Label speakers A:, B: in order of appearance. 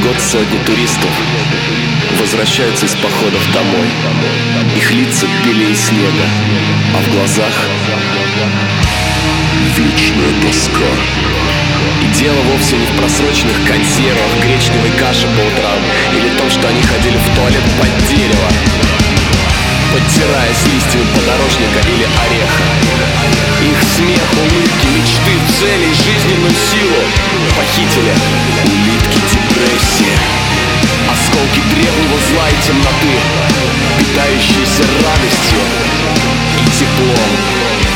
A: год сотни туристов возвращаются из походов домой. Их лица белее снега, а в глазах вечная тоска. И дело вовсе не в просроченных консервах, гречневой каше по утрам, или в том, что они ходили в туалет под дерево, подтираясь листьями подорожника или ореха. Их смех, улыбки, мечты, цели и жизненную силу похитили улитки депрессии, осколки древнего зла и темноты, питающиеся радостью и теплом.